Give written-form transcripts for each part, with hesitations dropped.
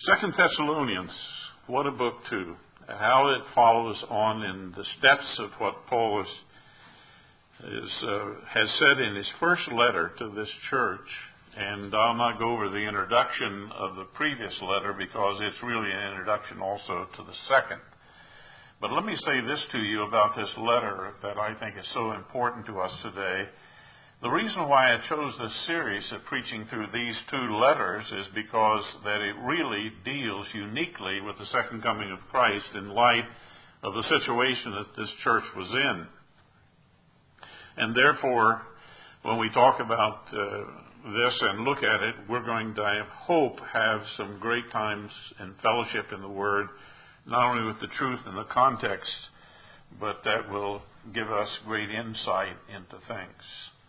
Second Thessalonians, what a book too. How it follows on in the steps of what Paul has said in his first letter to this church. And I'll not go over the introduction of the previous letter because it's really an introduction also to the second. But let me say this to you about this letter that I think is so important to us today. The reason why I chose this series of preaching through these two letters is because that it really deals uniquely with the second coming of Christ in light of the situation that this church was in. And therefore, when we talk about this and look at it, we're going to, I hope, have some great times in fellowship in the Word, not only with the truth and the context, but that will give us great insight into things.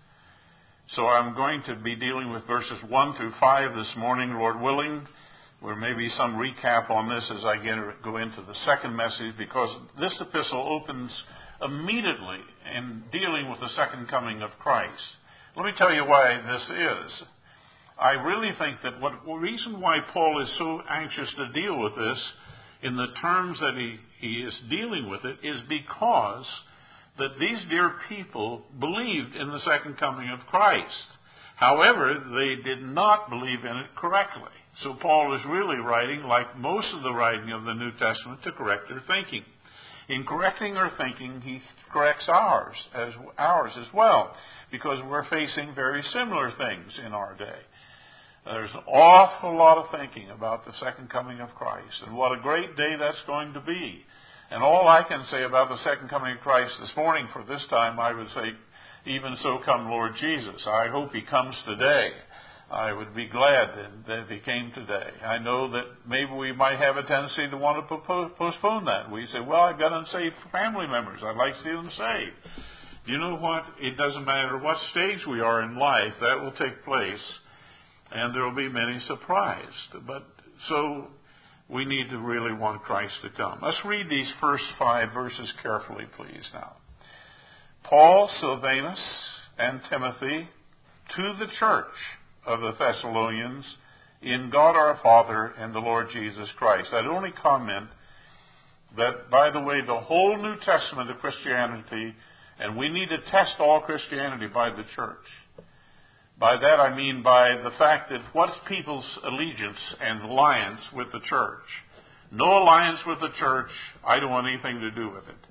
So I'm going to be dealing with verses 1 through 5 this morning, Lord willing. There may be some recap on this as I go into the second message, because this epistle opens immediately in dealing with the second coming of Christ. Let me tell you why this is. I really think that the reason why Paul is so anxious to deal with this in the terms that he is dealing with it is because that these dear people believed in the second coming of Christ. However, they did not believe in it correctly. So Paul is really writing, like most of the writing of the New Testament, to correct their thinking. In correcting our thinking, he corrects ours as well, because we're facing very similar things in our day. There's an awful lot of thinking about the second coming of Christ, and what a great day that's going to be. And all I can say about the second coming of Christ this morning for this time, I would say, even so come Lord Jesus. I hope he comes today. I would be glad that he came today. I know that maybe we might have a tendency to want to postpone that. We say, well, I've got unsaved family members. I'd like to see them saved. You know what? It doesn't matter what stage we are in life. That will take place, and there will be many surprised. But so we need to really want Christ to come. Let's read these first 5 verses carefully, please, now. Paul, Silvanus, and Timothy, to the church of the Thessalonians, in God our Father and the Lord Jesus Christ. I'd only comment that, by the way, the whole New Testament of Christianity, and we need to test all Christianity by the church. By that I mean by the fact that what's people's allegiance and alliance with the church? No alliance with the church. I don't want anything to do with it.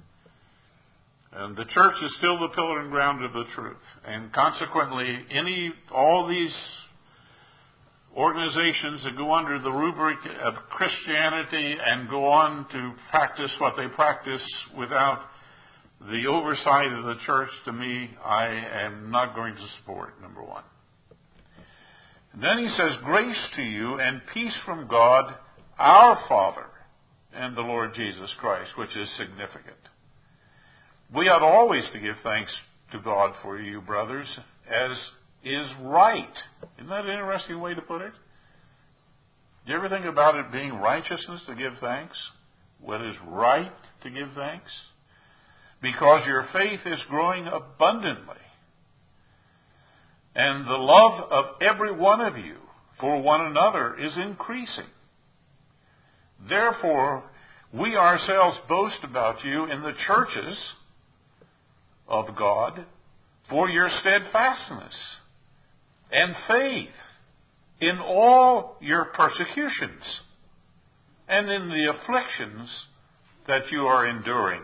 And the church is still the pillar and ground of the truth. And consequently, all these organizations that go under the rubric of Christianity and go on to practice what they practice without the oversight of the church, to me, I am not going to support, number one. And then he says, grace to you and peace from God, our Father, and the Lord Jesus Christ, which is significant. We ought always to give thanks to God for you, brothers, as is right. Isn't that an interesting way to put it? Do you ever think about it being righteousness to give thanks? What is right to give thanks? Because your faith is growing abundantly. And the love of every one of you for one another is increasing. Therefore, we ourselves boast about you in the churches of God for your steadfastness and faith in all your persecutions and in the afflictions that you are enduring.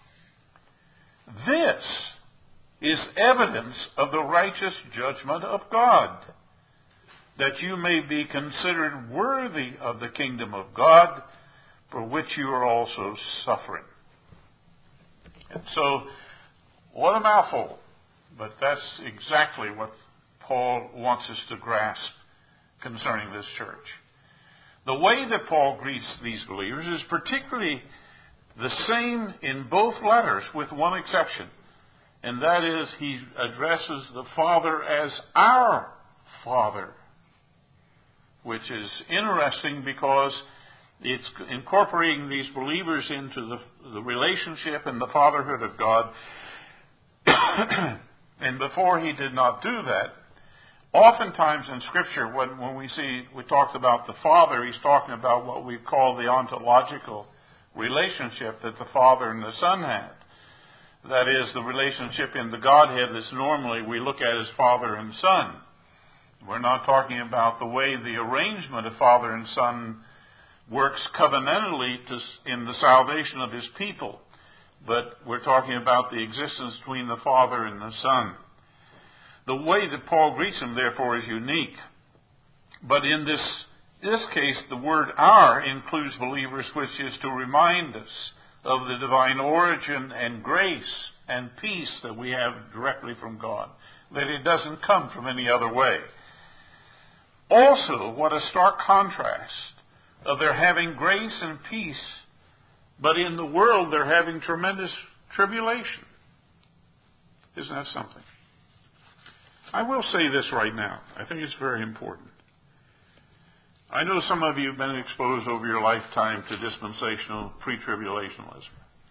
This is evidence of the righteous judgment of God, that you may be considered worthy of the kingdom of God, for which you are also suffering. And so, what a mouthful, but that's exactly what Paul wants us to grasp concerning this church. The way that Paul greets these believers is particularly the same in both letters, with one exception. And that is, he addresses the Father as our Father, which is interesting because it's incorporating these believers into the relationship and the fatherhood of God. And before he did not do that, Oftentimes in Scripture, when we talked about the Father, he's talking about what we call the ontological relationship that the Father and the Son had. That is, the relationship in the Godhead that's normally we look at as Father and Son. We're not talking about the way the arrangement of Father and Son works covenantally in the salvation of his people. But we're talking about the existence between the Father and the Son. The way that Paul greets him, therefore, is unique. But in this case, the word "our" includes believers, which is to remind us of the divine origin and grace and peace that we have directly from God, that it doesn't come from any other way. Also, what a stark contrast of their having grace and peace, but in the world they're having tremendous tribulation. Isn't that something? I will say this right now. I think it's very important. I know some of you have been exposed over your lifetime to dispensational pre-tribulationalism.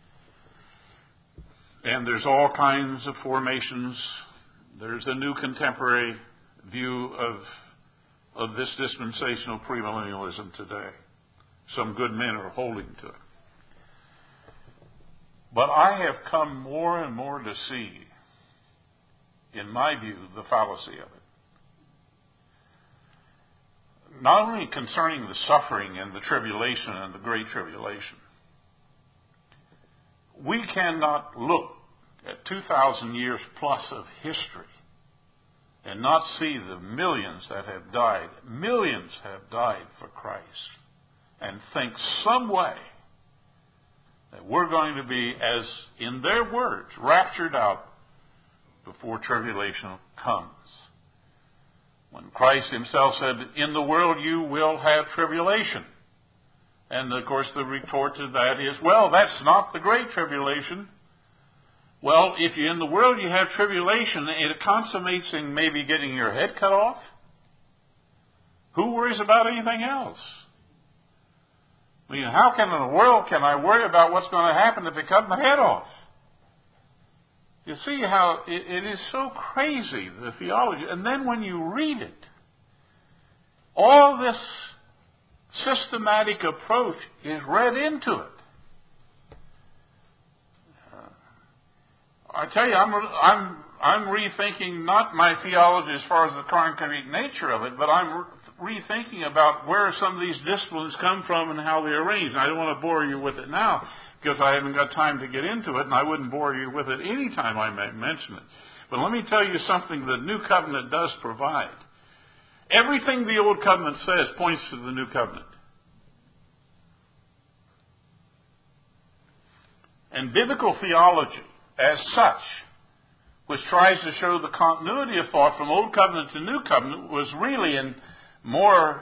And there's all kinds of formations. There's a new contemporary view of this dispensational premillennialism today. Some good men are holding to it. But I have come more and more to see, in my view, the fallacy of it. Not only concerning the suffering and the tribulation and the great tribulation. We cannot look at 2,000 years plus of history and not see the millions that have died. Millions have died for Christ. And think some way that we're going to be, as in their words, raptured out before tribulation comes. When Christ himself said, "In the world you will have tribulation." And of course the retort to that is, well, that's not the great tribulation. Well, if you're in the world you have tribulation, it consummates in maybe getting your head cut off. Who worries about anything else? I mean, how in the world can I worry about what's going to happen if they cut my head off? You see how it is so crazy, the theology. And then when you read it, all this systematic approach is read into it. I tell you, I'm rethinking not my theology as far as the concrete nature of it, but I'm rethinking about where some of these disciplines come from and how they're arranged. And I don't want to bore you with it now, because I haven't got time to get into it, and I wouldn't bore you with it any time I might mention it. But let me tell you something the New Covenant does provide. Everything the Old Covenant says points to the New Covenant. And biblical theology, as such, which tries to show the continuity of thought from Old Covenant to New Covenant, was really in more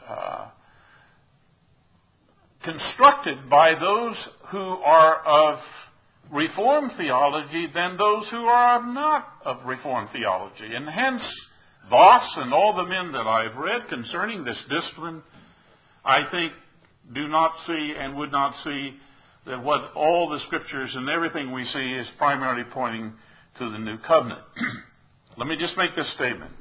constructed by those who are of Reformed theology than those who are not of Reformed theology. And hence, Voss and all the men that I've read concerning this discipline, I think, do not see and would not see that what all the Scriptures and everything we see is primarily pointing to the New Covenant. Let me just make this statement.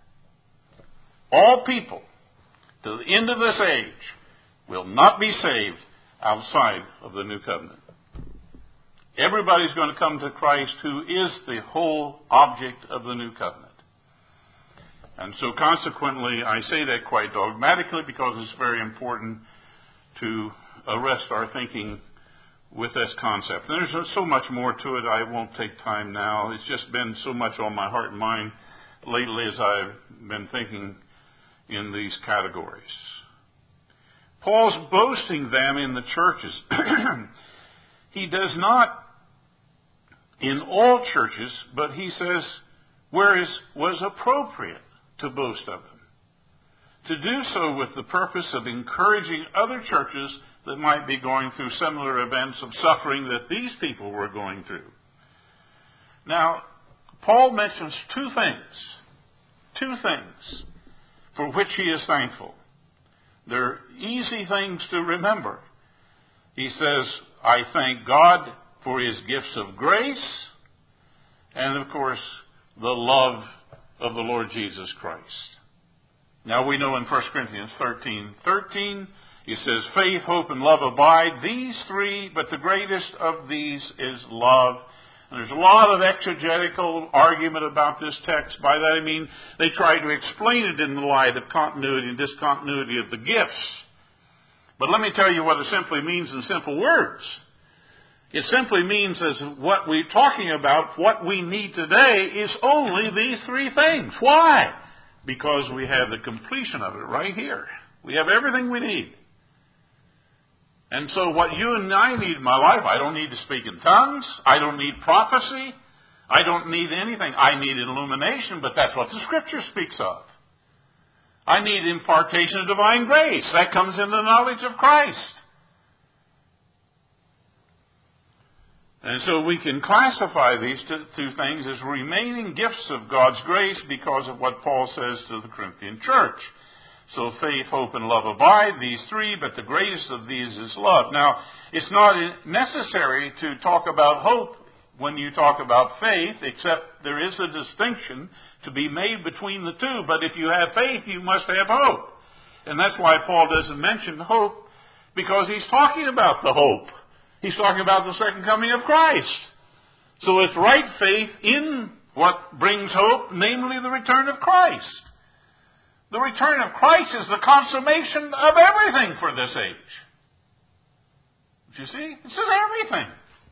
All people, to the end of this age, will not be saved outside of the New Covenant. Everybody's going to come to Christ, who is the whole object of the New Covenant. And so consequently, I say that quite dogmatically because it's very important to arrest our thinking with this concept. And there's so much more to it, I won't take time now. It's just been so much on my heart and mind lately as I've been thinking in these categories. Paul's boasting them in the churches. He does not in all churches, but he says where it was appropriate to boast of them. To do so with the purpose of encouraging other churches that might be going through similar events of suffering that these people were going through. Now, Paul mentions two things for which he is thankful. They're easy things to remember. He says, I thank God for his gifts of grace and, of course, the love of the Lord Jesus Christ. Now we know in 1 Corinthians 13:13, he says, faith, hope, and love abide, these three, but the greatest of these is love. And there's a lot of exegetical argument about this text. By that I mean they try to explain it in the light of continuity and discontinuity of the gifts. But let me tell you what it simply means in simple words. It simply means as what we're talking about, what we need today is only these three things. Why? Because we have the completion of it right here. We have everything we need. And so what you and I need in my life, I don't need to speak in tongues. I don't need prophecy. I don't need anything. I need illumination, but that's what the Scripture speaks of. I need impartation of divine grace. That comes in the knowledge of Christ. And so we can classify these two things as remaining gifts of God's grace because of what Paul says to the Corinthian church. So faith, hope, and love abide, these three, but the greatest of these is love. Now, it's not necessary to talk about hope when you talk about faith, except there is a distinction to be made between the two. But if you have faith, you must have hope. And that's why Paul doesn't mention hope, because he's talking about the hope. He's talking about the second coming of Christ. So it's right faith in what brings hope, namely the return of Christ. The return of Christ is the consummation of everything for this age. Do you see? It says everything.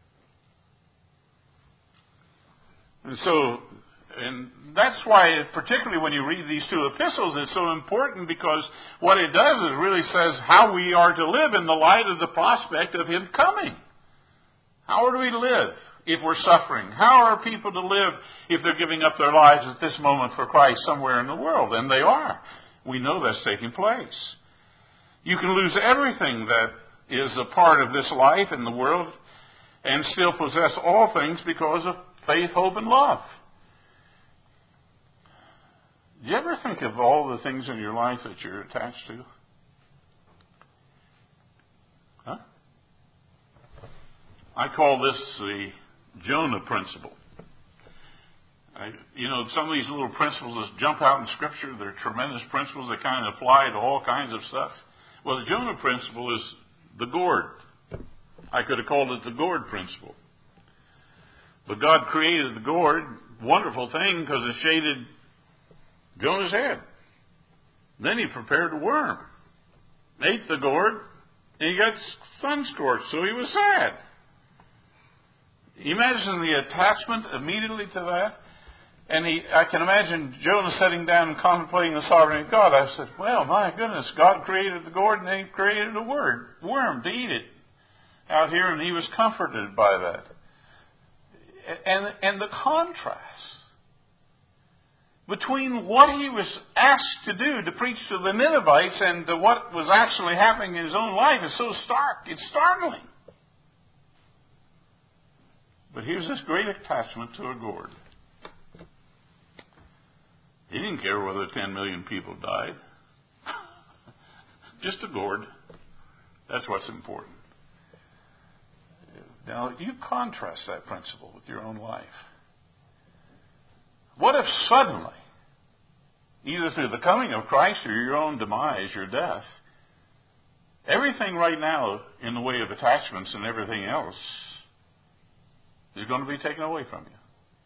And that's why, particularly when you read these two epistles, it's so important, because what it does is really says how we are to live in the light of the prospect of Him coming. How are we to live if we're suffering? How are people to live if they're giving up their lives at this moment for Christ somewhere in the world? And they are. We know that's taking place. You can lose everything that is a part of this life in the world and still possess all things because of faith, hope, and love. Do you ever think of all the things in your life that you're attached to? Huh? I call this the Jonah principle. Some of these little principles that jump out in Scripture, they're tremendous principles that kind of apply to all kinds of stuff. Well, the Jonah principle is the gourd. I could have called it the gourd principle. But God created the gourd, wonderful thing, because it shaded Jonah's head. Then He prepared a worm, ate the gourd, and he got sun-scorched, so he was sad. Imagine the attachment immediately to that. And I can imagine Jonah sitting down and contemplating the sovereignty of God. I said, well, my goodness, God created the gourd and He created a worm to eat it out here, and he was comforted by that. And the contrast between what he was asked to do to preach to the Ninevites and to what was actually happening in his own life is so stark. It's startling. But here's this great attachment to a gourd. He didn't care whether 10 million people died. Just a gourd. That's what's important. Now, you contrast that principle with your own life. What if suddenly, either through the coming of Christ or your own demise, your death, everything right now in the way of attachments and everything else is going to be taken away from you?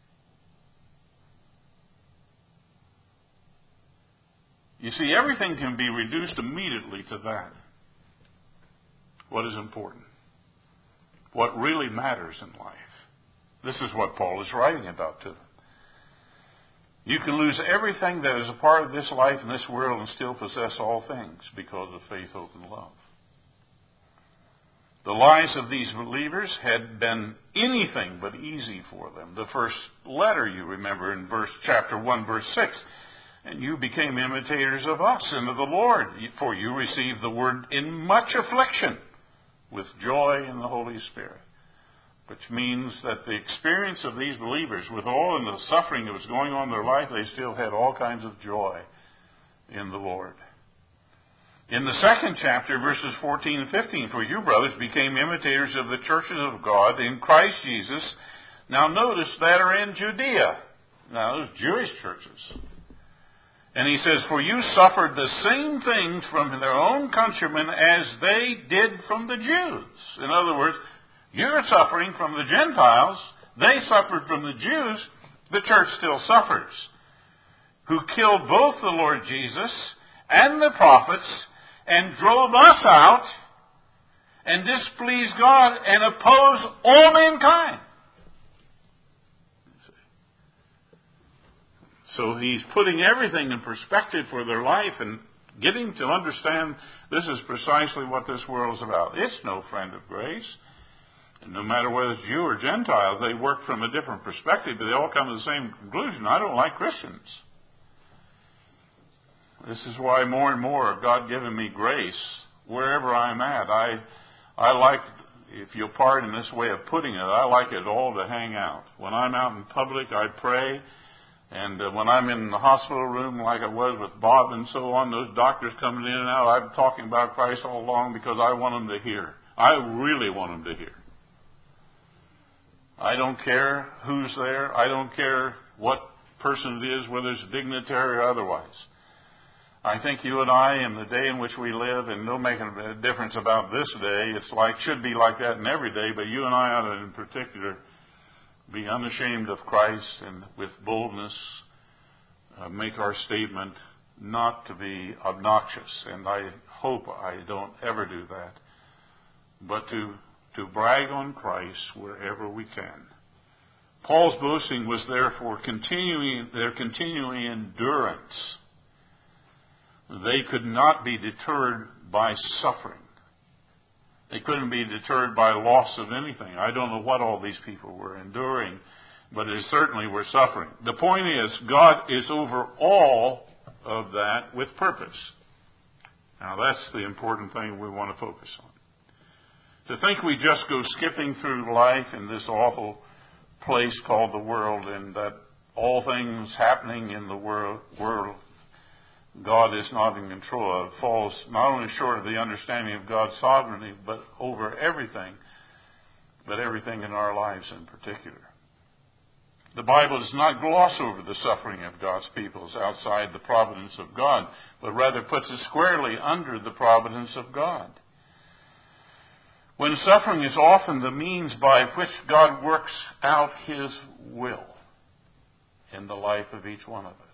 You see, everything can be reduced immediately to that. What is important? What really matters in life. This is what Paul is writing about to them. You can lose everything that is a part of this life and this world and still possess all things because of faith, hope, and love. The lives of these believers had been anything but easy for them. The first letter, you remember, in chapter 1, verse 6, and you became imitators of us and of the Lord, for you received the word in much affliction with joy in the Holy Spirit. Which means that the experience of these believers, with all of the suffering that was going on in their life, they still had all kinds of joy in the Lord. In the second chapter, verses 14 and 15, for you, brothers, became imitators of the churches of God in Christ Jesus. Now notice that are in Judea. Now, those Jewish churches. And he says, for you suffered the same things from their own countrymen as they did from the Jews. In other words, you're suffering from the Gentiles. They suffered from the Jews. The church still suffers. Who killed both the Lord Jesus and the prophets and drove us out and displeased God and opposed all mankind. So he's putting everything in perspective for their life and getting to understand this is precisely what this world is about. It's no friend of grace. And no matter whether it's Jew or Gentiles, they work from a different perspective, but they all come to the same conclusion. I don't like Christians. This is why more and more God giving me grace wherever I'm at. I like, if you'll pardon this way of putting it, I like it all to hang out. When I'm out in public, I pray. And when I'm in the hospital room like I was with Bob and so on, those doctors coming in and out, I'm talking about Christ all along because I want them to hear. I really want them to hear. I don't care who's there. I don't care what person it is, whether it's dignitary or otherwise. I think you and I, in the day in which we live, and no making a difference about this day, it's like, should be like that in every day, but you and I ought to, in particular, be unashamed of Christ and with boldness make our statement, not to be obnoxious. And I hope I don't ever do that, but to brag on Christ wherever we can. Paul's boasting was therefore their continuing endurance. They could not be deterred by suffering. They couldn't be deterred by loss of anything. I don't know what all these people were enduring, but they certainly were suffering. The point is, God is over all of that with purpose. Now that's the important thing we want to focus on. To think we just go skipping through life in this awful place called the world, and that all things happening in the world God is not in control of, falls not only short of the understanding of God's sovereignty, but over everything, but everything in our lives in particular. The Bible does not gloss over the suffering of God's people as outside the providence of God, but rather puts it squarely under the providence of God. When suffering is often the means by which God works out His will in the life of each one of us.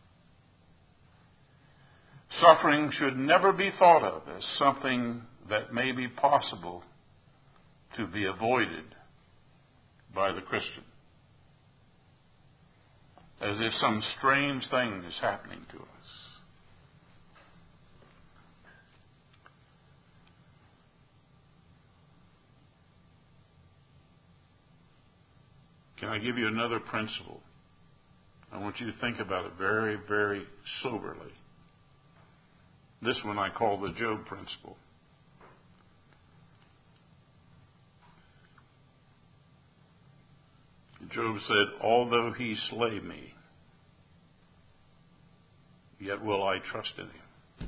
Suffering should never be thought of as something that may be possible to be avoided by the Christian, as if some strange thing is happening to us. Can I give you another principle? I want you to think about it very, very soberly. This one I call the Job principle. Job said, although he slay me, yet will I trust in him.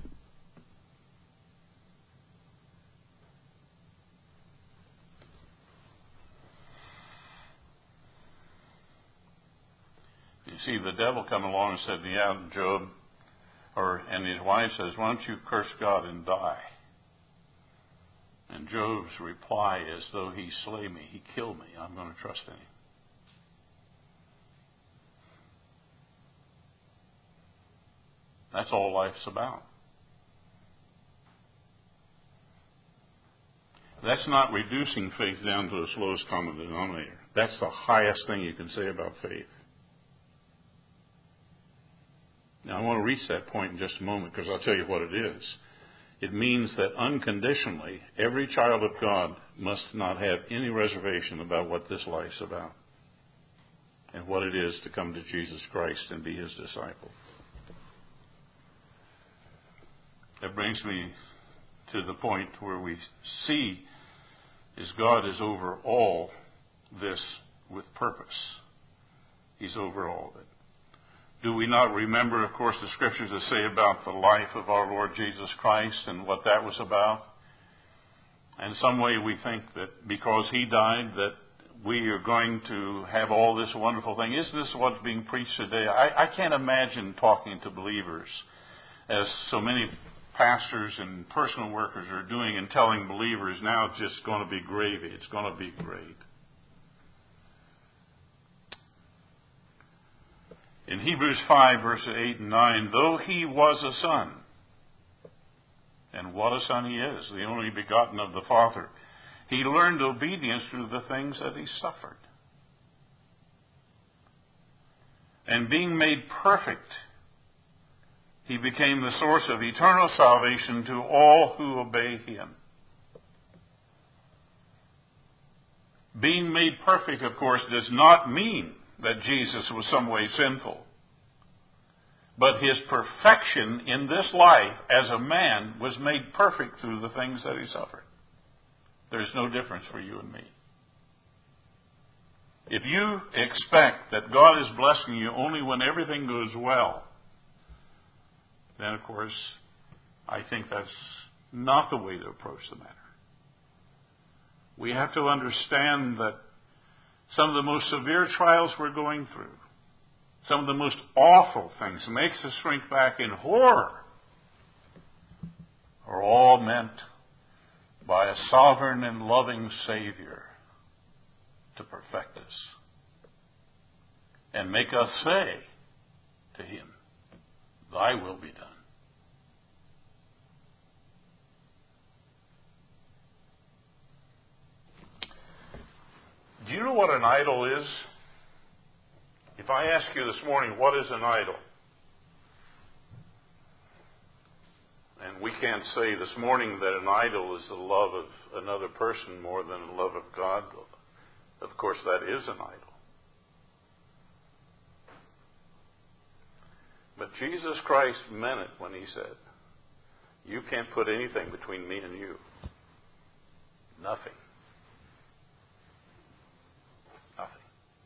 You see, the devil come along and said, yeah, Job, and his wife says, why don't you curse God and die? And Job's reply is, though he slay me, he kill me, I'm going to trust in him. That's all life's about. That's not reducing faith down to its lowest common denominator. That's the highest thing you can say about faith. Now, I want to reach that point in just a moment because I'll tell you what it is. It means that unconditionally, every child of God must not have any reservation about what this life's about and what it is to come to Jesus Christ and be His disciple. That brings me to the point where we see is God is over all this with purpose. He's over all of it. Do we not remember, of course, the scriptures that say about the life of our Lord Jesus Christ and what that was about? In some way we think that because He died that we are going to have all this wonderful thing. Isn't this what's being preached today? I can't imagine talking to believers as so many pastors and personal workers are doing and telling believers, now it's just going to be gravy. It's going to be great. In Hebrews 5, verses 8 and 9, though he was a son, and what a son he is, the only begotten of the Father, he learned obedience through the things that he suffered. And being made perfect, he became the source of eternal salvation to all who obey him. Being made perfect, of course, does not mean that Jesus was some way sinful. But his perfection in this life as a man was made perfect through the things that he suffered. There's no difference for you and me. If you expect that God is blessing you only when everything goes well, then, of course, I think that's not the way to approach the matter. We have to understand that some of the most severe trials we're going through, some of the most awful things, makes us shrink back in horror, are all meant by a sovereign and loving Savior to perfect us and make us say to him, thy will be done. Do you know what an idol is? If I ask you this morning, what is an idol? And we can't say this morning that an idol is the love of another person more than the love of God. Of course, that is an idol. But Jesus Christ meant it when he said, you can't put anything between me and you. Nothing. Nothing.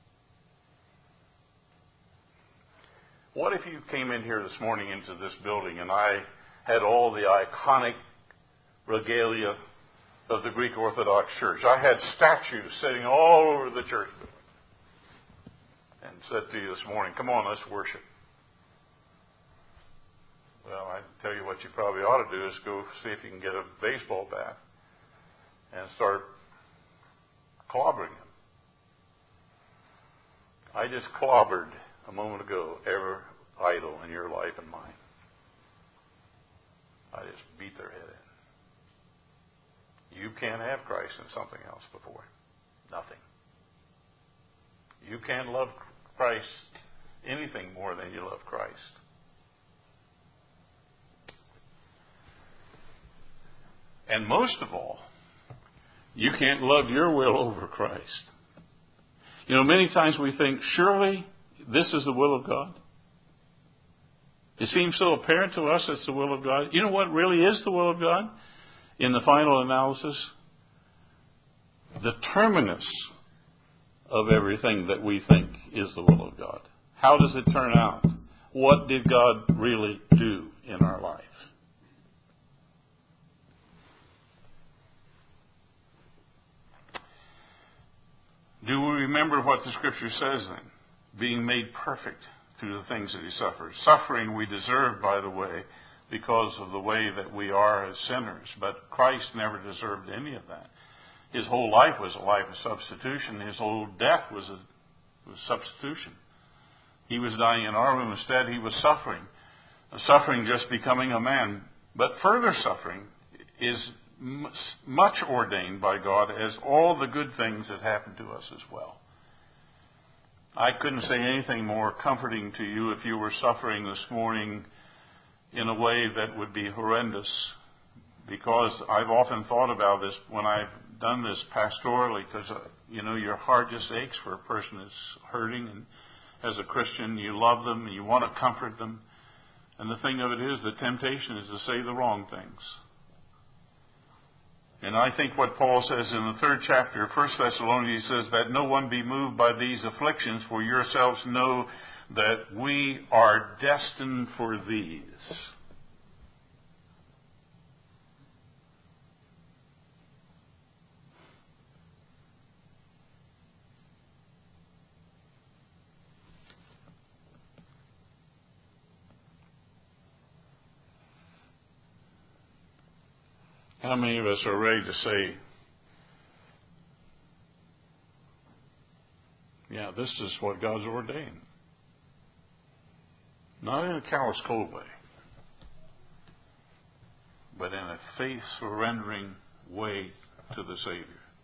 What if you came in here this morning into this building and I had all the iconic regalia of the Greek Orthodox Church? I had statues sitting all over the church and said to you this morning, come on, let's worship. Well, I tell you what you probably ought to do is go see if you can get a baseball bat and start clobbering them. I just clobbered a moment ago every idol in your life and mine. I just beat their head in. You can't have Christ and something else before him. Nothing. You can't love Christ anything more than you love Christ. And most of all, you can't love your will over Christ. You know, many times we think, surely this is the will of God. It seems so apparent to us it's the will of God. You know what really is the will of God? In the final analysis, the terminus of everything that we think is the will of God. How does it turn out? What did God really do in our life? Do we remember what the Scripture says then? Being made perfect through the things that he suffered. Suffering we deserve, by the way, because of the way that we are as sinners. But Christ never deserved any of that. His whole life was a life of substitution. His whole death was substitution. He was dying in our room. Instead, he was suffering. Suffering just becoming a man. But further suffering is much ordained by God as all the good things that happen to us as well. I couldn't say anything more comforting to you if you were suffering this morning in a way that would be horrendous, because I've often thought about this when I've done this pastorally, because, your heart just aches for a person that's hurting, and as a Christian, you love them and you want to comfort them. And the thing of it is, the temptation is to say the wrong things. And I think what Paul says in the 3rd chapter of 1 Thessalonians, he says that no one be moved by these afflictions, for yourselves know that we are destined for these. How many of us are ready to say, yeah, this is what God's ordained? Not in a callous, cold way, but in a faith-surrendering way to the Savior.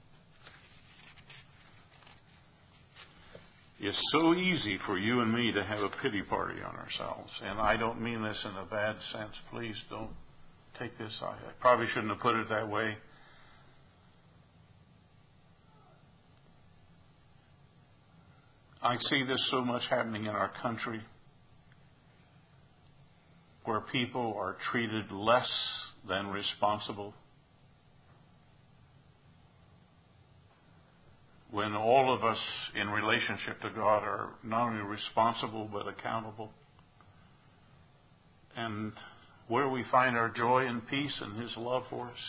It's so easy for you and me to have a pity party on ourselves. And I don't mean this in a bad sense. Please don't take this. I probably shouldn't have put it that way. I see this so much happening in our country, where people are treated less than responsible, when all of us in relationship to God are not only responsible but accountable, and where we find our joy and peace and His love for us.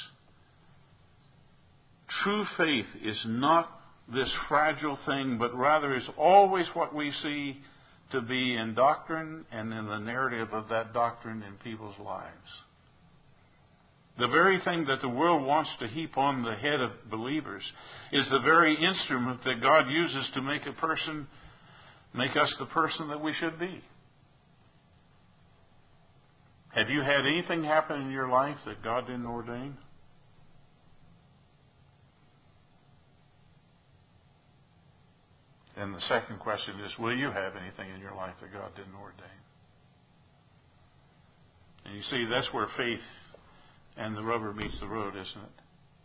True faith is not this fragile thing, but rather is always what we see to be in doctrine and in the narrative of that doctrine in people's lives. The very thing that the world wants to heap on the head of believers is the very instrument that God uses to make us the person that we should be. Have you had anything happen in your life that God didn't ordain? And the second question is, will you have anything in your life that God didn't ordain? And you see, that's where faith and the rubber meets the road, isn't it?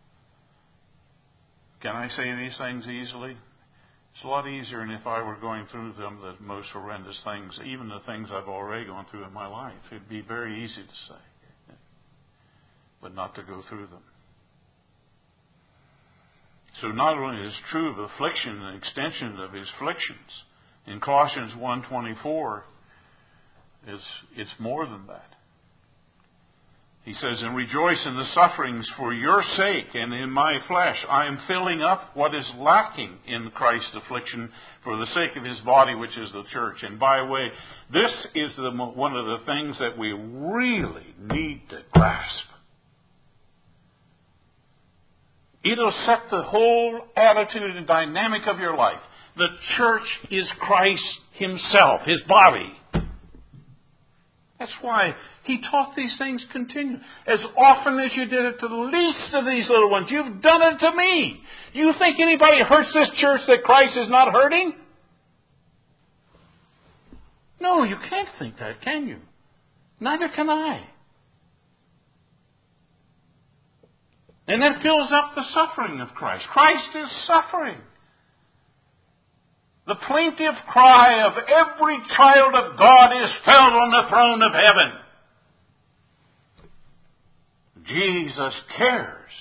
Can I say these things easily? It's a lot easier than if I were going through them, the most horrendous things, even the things I've already gone through in my life. It'd be very easy to say, but not to go through them. So not only is it true of affliction and extension of His afflictions, in Colossians 1:24, it's more than that. He says, and rejoice in the sufferings for your sake, and in my flesh I am filling up what is lacking in Christ's affliction for the sake of His body, which is the church. And by the way, this is one of the things that we really need to grasp. It'll set the whole attitude and dynamic of your life. The church is Christ Himself, His body. That's why He taught these things continue. As often as you did it to the least of these little ones, you've done it to me. You think anybody hurts this church that Christ is not hurting? No, you can't think that, can you? Neither can I. And that fills up the suffering of Christ. Christ is suffering. The plaintive cry of every child of God is felt on the throne of heaven. Jesus cares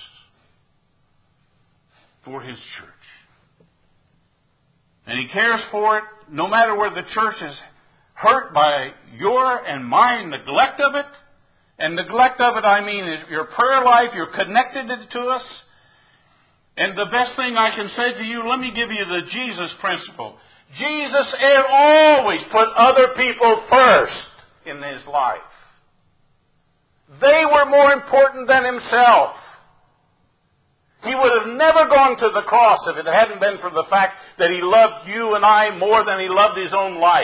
for His church. And He cares for it no matter where the church is hurt by your and my neglect of it. And neglect of it, I mean, is your prayer life, you're connected to us. And the best thing I can say to you, let me give you the Jesus principle. Jesus always put other people first in His life. They were more important than Himself. He would have never gone to the cross if it hadn't been for the fact that He loved you and I more than He loved His own life.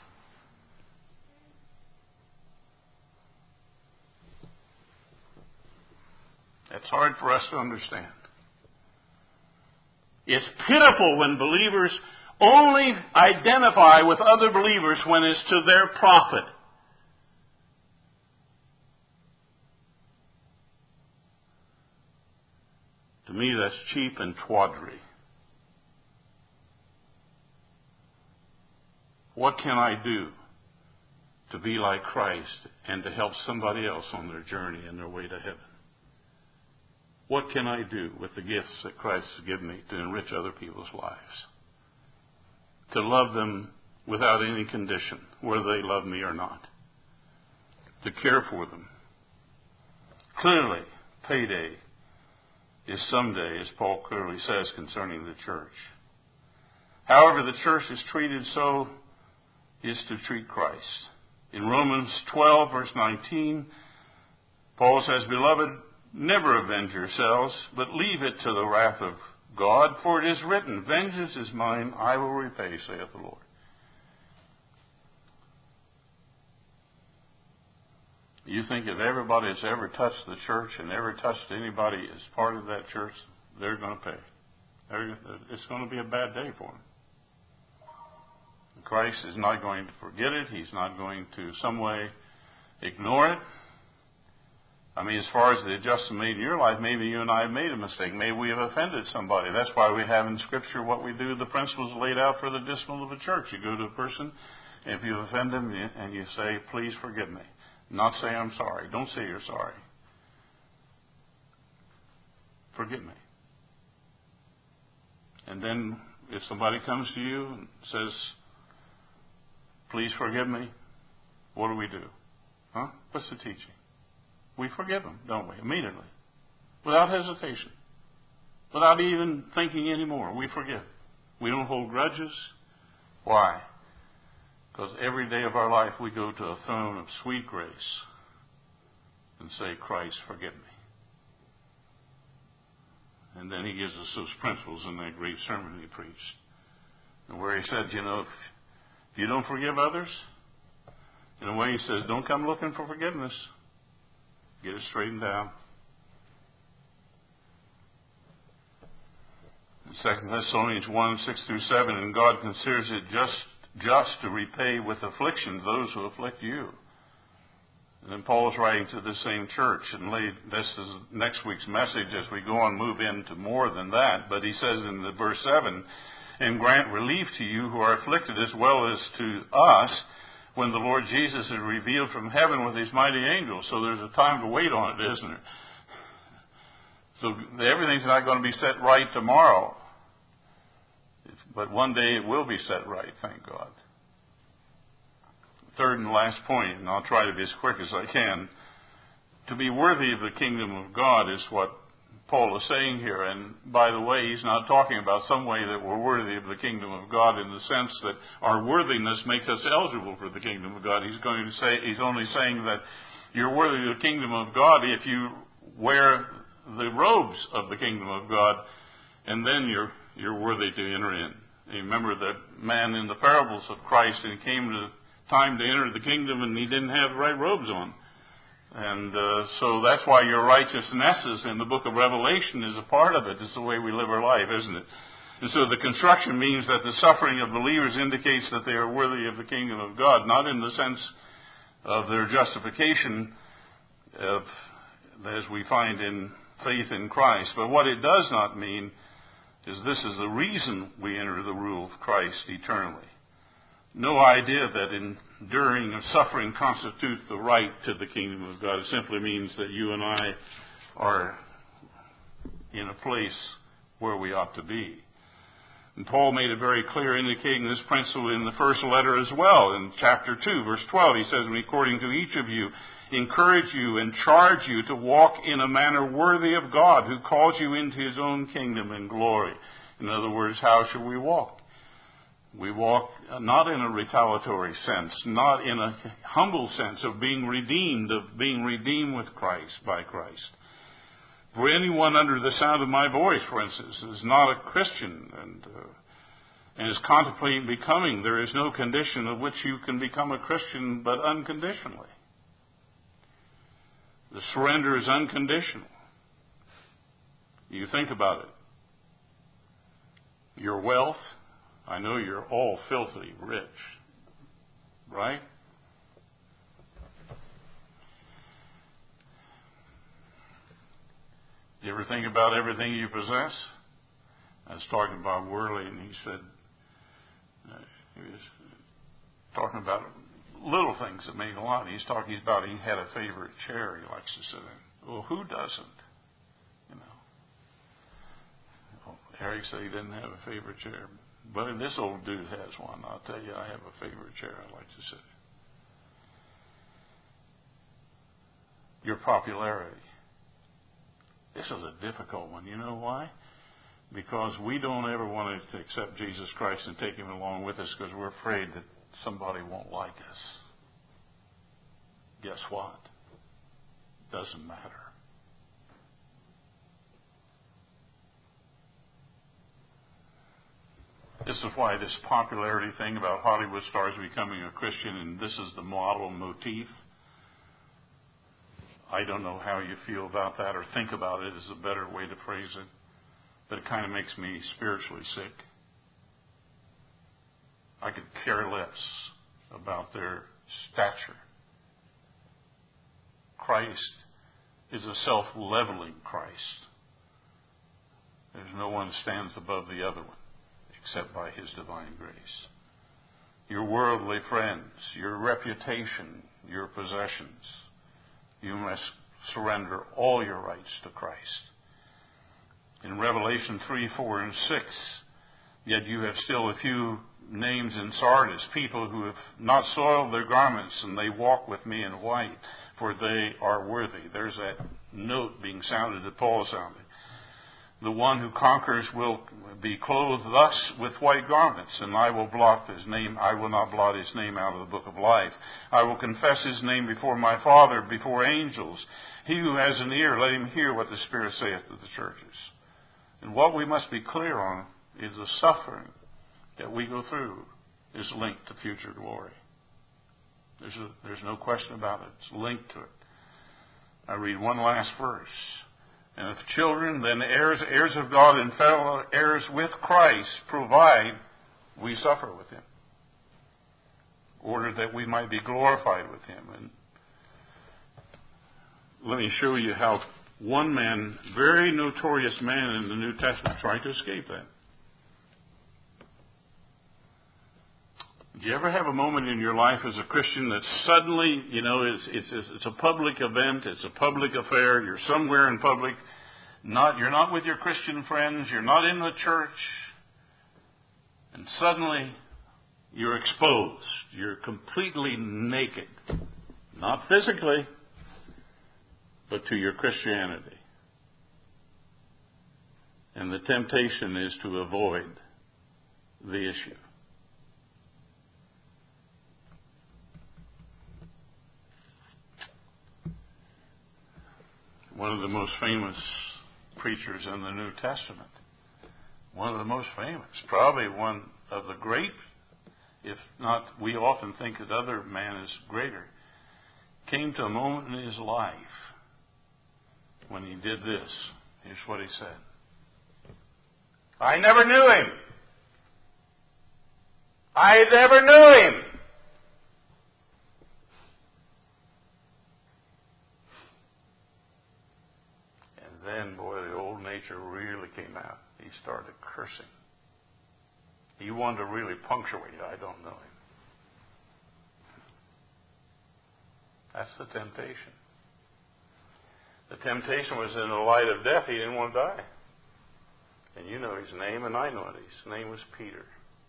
It's hard for us to understand. It's pitiful when believers only identify with other believers when it's to their profit. To me, that's cheap and tawdry. What can I do to be like Christ and to help somebody else on their journey and their way to heaven? What can I do with the gifts that Christ has given me to enrich other people's lives? To love them without any condition, whether they love me or not. To care for them. Clearly, payday is someday, as Paul clearly says concerning the church. However, the church is treated so is to treat Christ. In Romans 12, verse 19, Paul says, Beloved, Never avenge yourselves, but leave it to the wrath of God, for it is written, vengeance is mine, I will repay, saith the Lord. You think if everybody that's ever touched the church and ever touched anybody as part of that church, they're going to pay. It's going to be a bad day for them. Christ is not going to forget it. He's not going to some way ignore it. I mean, as far as the adjustment made in your life, maybe you and I have made a mistake. Maybe we have offended somebody. That's why we have in Scripture what we do, the principles laid out for the discipline of a church. You go to a person, and if you offend them, and you say, please forgive me. Not say I'm sorry. Don't say you're sorry. Forgive me. And then if somebody comes to you and says, please forgive me, what do? Huh? What's the teaching? We forgive them, don't we? Immediately. Without hesitation. Without even thinking anymore. We forgive. We don't hold grudges. Why? Because every day of our life we go to a throne of sweet grace and say, Christ, forgive me. And then he gives us those principles in that great sermon he preached. And where he said, if you don't forgive others, in a way he says, don't come looking for forgiveness. Get it straightened down. 2 Thessalonians 1, 6 through 7, and God considers it just to repay with affliction those who afflict you. And then Paul is writing to the same church, and this is next week's message as we go on, move into more than that. But he says in the verse 7, and grant relief to you who are afflicted as well as to us when the Lord Jesus is revealed from heaven with his mighty angels. So there's a time to wait on it, isn't there? So everything's not going to be set right tomorrow. But one day it will be set right, thank God. Third and last point, and I'll try to be as quick as I can. To be worthy of the kingdom of God is what Paul is saying here. And by the way, he's not talking about some way that we're worthy of the kingdom of God in the sense that our worthiness makes us eligible for the kingdom of God. He's only saying that you're worthy of the kingdom of God if you wear the robes of the kingdom of God, and then you're worthy to enter in. You remember that man in the parables of Christ, and it came to time to enter the kingdom, and he didn't have the right robes on. And so that's why your righteousness in the book of Revelation is a part of it. It's the way we live our life, isn't it? And so the construction means that the suffering of believers indicates that they are worthy of the kingdom of God, not in the sense of their justification as we find in faith in Christ. But what it does not mean is this is the reason we enter the rule of Christ eternally. No idea that enduring of suffering constitutes the right to the kingdom of God. It simply means that you and I are in a place where we ought to be. And Paul made it very clear, indicating this principle in the first letter as well. In chapter 2, verse 12, he says, and according to each of you, encourage you and charge you to walk in a manner worthy of God, who calls you into his own kingdom and glory. In other words, how should we walk? We walk not in a retaliatory sense, not in a humble sense of being redeemed with Christ, by Christ. For anyone under the sound of my voice, for instance, is not a Christian and is contemplating becoming, there is no condition of which you can become a Christian but unconditionally. The surrender is unconditional. You think about it. Your wealth, I know you're all filthy rich, right? Do you ever think about everything you possess? I was talking about Worley, and he said, he was talking about little things that mean a lot. He's talking about he had a favorite chair he likes to sit in. Well, who doesn't? Well, Eric said he didn't have a favorite chair. But this old dude has one. I'll tell you, I have a favorite chair I like to sit in. Your popularity. This is a difficult one. You know why? Because we don't ever want to accept Jesus Christ and take him along with us because we're afraid that somebody won't like us. Guess what? Doesn't matter. This is why this popularity thing about Hollywood stars becoming a Christian and this is the model motif. I don't know how you feel about that or think about it is a better way to phrase it. But it kind of makes me spiritually sick. I could care less about their stature. Christ is a self-leveling Christ. There's no one stands above the other one except by His divine grace. Your worldly friends, your reputation, your possessions, you must surrender all your rights to Christ. In Revelation 3, 4, and 6, yet you have still a few names in Sardis, people who have not soiled their garments, and they walk with me in white, for they are worthy. There's that note being sounded that Paul sounded. The one who conquers will be clothed thus with white garments, and I will blot his name. I will not blot his name out of the book of life. I will confess his name before my Father, before angels. He who has an ear, let him hear what the Spirit saith to the churches. And what we must be clear on is the suffering that we go through is linked to future glory. There's no question about it. It's linked to it. I read one last verse. And if children, then heirs, heirs of God and fellow heirs with Christ, provide we suffer with Him, in order that we might be glorified with Him. And let me show you how one man, very notorious man in the New Testament, tried to escape that. Do you ever have a moment in your life as a Christian that suddenly, it's a public event, it's a public affair, you're somewhere in public, you're not with your Christian friends, you're not in the church, and suddenly you're exposed, you're completely naked, not physically, but to your Christianity. And the temptation is to avoid the issue. One of the most famous preachers in the New Testament, one of the most famous, probably one of the great, if not, we often think that other man is greater, came to a moment in his life when he did this. Here's what he said. I never knew him. I never knew him. Then, boy, the old nature really came out. He started cursing. He wanted to really punctuate, I don't know him. That's the temptation. The temptation was in the light of death. He didn't want to die. And you know his name, and I know it. His name was Peter.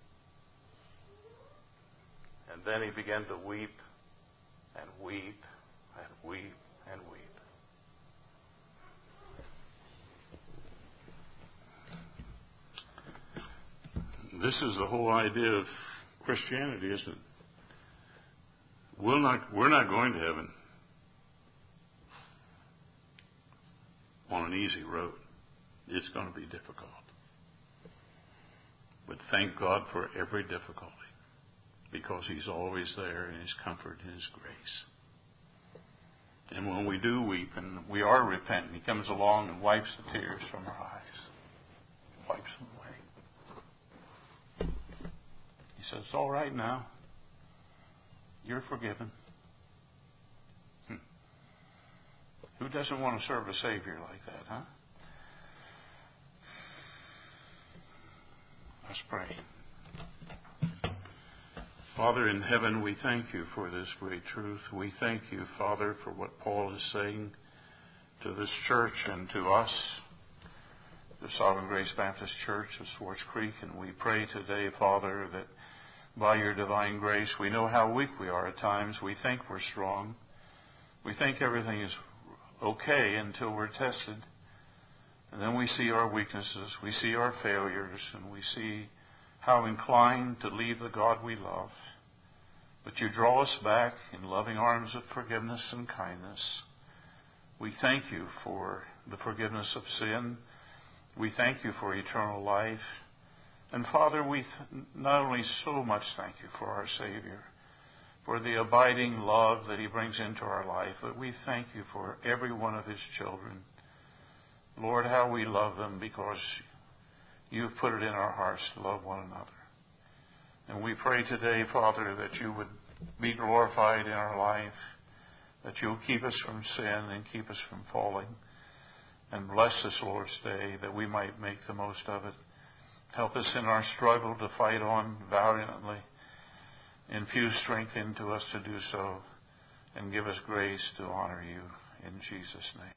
And then he began to weep and weep and weep and weep. This is the whole idea of Christianity, isn't it? We're not going to heaven on an easy road. It's going to be difficult. But thank God for every difficulty, because He's always there in His comfort and His grace. And when we do weep and we are repentant, He comes along and wipes the tears from our eyes. Wipes them away. He says, it's all right now. You're forgiven. Who doesn't want to serve a Savior like that, huh? Let's pray. Father in heaven, we thank You for this great truth. We thank You, Father, for what Paul is saying to this church and to us, the Sovereign Grace Baptist Church of Swartz Creek. And we pray today, Father, that by Your divine grace, we know how weak we are at times. We think we're strong. We think everything is okay until we're tested. And then we see our weaknesses, we see our failures, and we see how inclined to leave the God we love. But You draw us back in loving arms of forgiveness and kindness. We thank You for the forgiveness of sin. We thank You for eternal life. And Father, we not only so much thank you for our Savior, for the abiding love that he brings into our life, but we thank you for every one of his children. Lord, how we love them because you've put it in our hearts to love one another. And we pray today, Father, that you would be glorified in our life, that you'll keep us from sin and keep us from falling. And bless this Lord's Day that we might make the most of it. Help us in our struggle to fight on valiantly. Infuse strength into us to do so. And give us grace to honor you in Jesus' name.